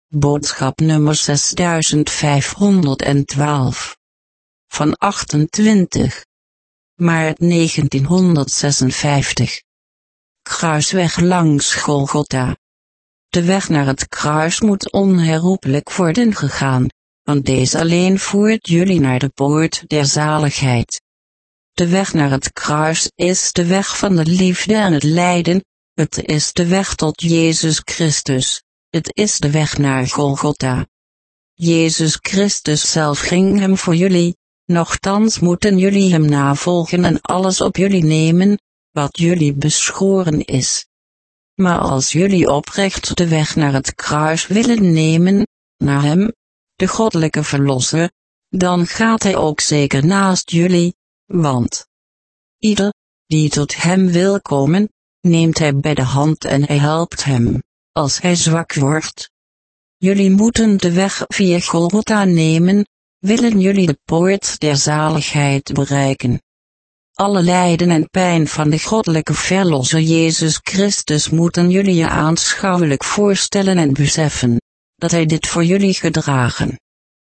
boodschap nummer 6512. Van 28 maart 1956. Kruisweg langs Golgotha. De weg naar het kruis moet onherroepelijk worden gegaan, want deze alleen voert jullie naar de poort der zaligheid. De weg naar het kruis is de weg van de liefde en het lijden, het is de weg tot Jezus Christus, het is de weg naar Golgotha. Jezus Christus zelf ging hem voor jullie, nochtans moeten jullie hem navolgen en alles op jullie nemen, wat jullie beschoren is. Maar als jullie oprecht de weg naar het kruis willen nemen, naar hem, de goddelijke verlosser, dan gaat hij ook zeker naast jullie, want ieder die tot hem wil komen, neemt hij bij de hand en hij helpt hem, als hij zwak wordt. Jullie moeten de weg via Golgotha nemen, willen jullie de poort der zaligheid bereiken. Alle lijden en pijn van de goddelijke verlosser Jezus Christus moeten jullie je aanschouwelijk voorstellen en beseffen, dat hij dit voor jullie gedragen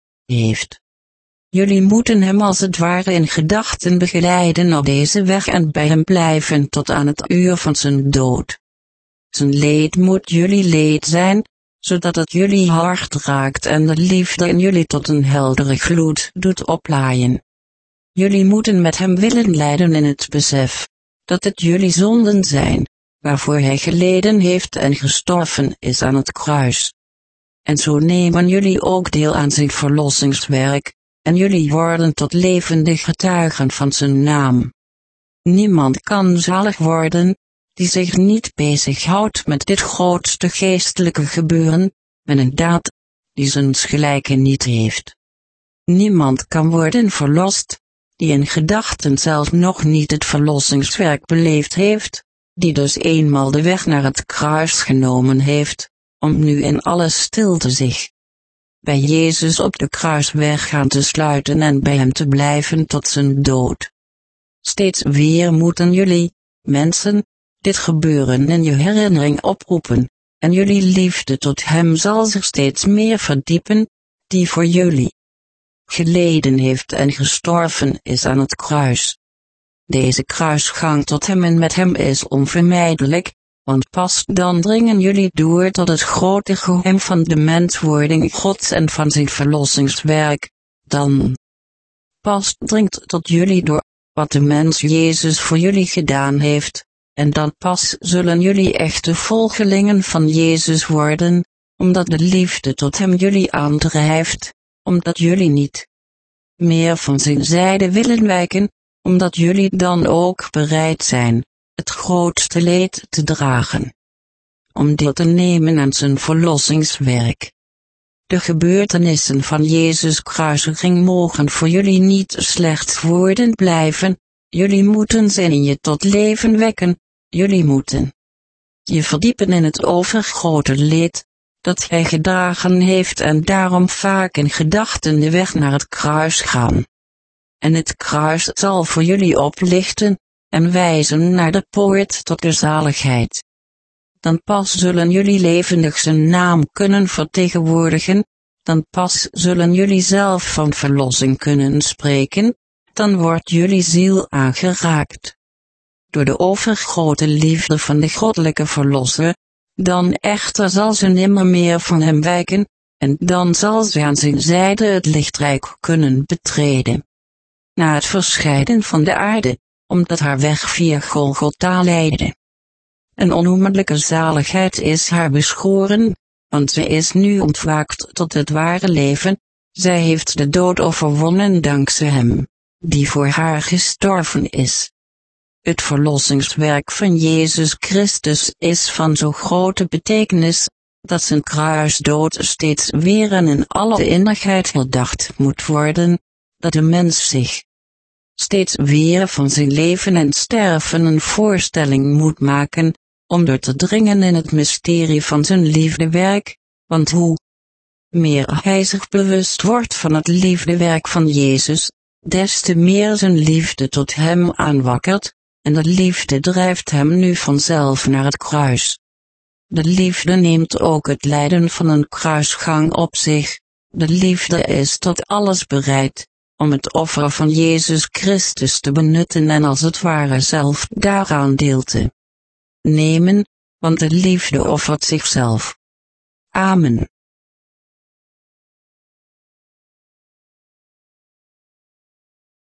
heeft. Jullie moeten hem als het ware in gedachten begeleiden op deze weg en bij hem blijven tot aan het uur van zijn dood. Zijn leed moet jullie leed zijn, zodat het jullie hart raakt en de liefde in jullie tot een heldere gloed doet oplaaien. Jullie moeten met hem willen lijden in het besef, dat het jullie zonden zijn, waarvoor hij geleden heeft en gestorven is aan het kruis. En zo nemen jullie ook deel aan zijn verlossingswerk, en jullie worden tot levende getuigen van zijn naam. Niemand kan zalig worden, die zich niet bezighoudt met dit grootste geestelijke gebeuren, met een daad, die zijns gelijke niet heeft. Niemand kan worden verlost, die in gedachten zelf nog niet het verlossingswerk beleefd heeft, die dus eenmaal de weg naar het kruis genomen heeft, om nu in alles stilte zich bij Jezus op de kruisweg aan te sluiten en bij hem te blijven tot zijn dood. Steeds weer moeten jullie, mensen, dit gebeuren in je herinnering oproepen, en jullie liefde tot hem zal zich steeds meer verdiepen, die voor jullie geleden heeft en gestorven is aan het kruis. Deze kruisgang tot hem en met hem is onvermijdelijk, want pas dan dringen jullie door tot het grote geheim van de menswording Gods en van zijn verlossingswerk, dan pas dringt tot jullie door wat de mens Jezus voor jullie gedaan heeft, en dan pas zullen jullie echte volgelingen van Jezus worden, omdat de liefde tot hem jullie aandrijft, omdat jullie niet meer van zijn zijde willen wijken, omdat jullie dan ook bereid zijn het grootste leed te dragen, om deel te nemen aan zijn verlossingswerk. De gebeurtenissen van Jezus' kruisiging mogen voor jullie niet slechts woorden blijven, jullie moeten ze in je tot leven wekken, jullie moeten je verdiepen in het overgrote leed dat hij gedragen heeft en daarom vaak in gedachten de weg naar het kruis gaan. En het kruis zal voor jullie oplichten en wijzen naar de poort tot de zaligheid. Dan pas zullen jullie levendig zijn naam kunnen vertegenwoordigen, dan pas zullen jullie zelf van verlossing kunnen spreken, dan wordt jullie ziel aangeraakt door de overgrote liefde van de goddelijke verlosser, dan echter zal ze nimmer meer van hem wijken, en dan zal ze aan zijn zijde het lichtrijk kunnen betreden. Na het verscheiden van de aarde, omdat haar weg via Golgotha leidde. Een onnoemelijke zaligheid is haar beschoren, want zij is nu ontwaakt tot het ware leven, zij heeft de dood overwonnen dankzij hem, die voor haar gestorven is. Het verlossingswerk van Jezus Christus is van zo grote betekenis, dat zijn kruisdood steeds weer en in alle innigheid herdacht moet worden, dat de mens zich steeds weer van zijn leven en sterven een voorstelling moet maken, om door te dringen in het mysterie van zijn liefdewerk, want hoe meer hij zich bewust wordt van het liefdewerk van Jezus, des te meer zijn liefde tot hem aanwakkert, en de liefde drijft hem nu vanzelf naar het kruis. De liefde neemt ook het lijden van een kruisgang op zich. De liefde is tot alles bereid, om het offer van Jezus Christus te benutten en als het ware zelf daaraan deel te nemen, want de liefde offert zichzelf. Amen.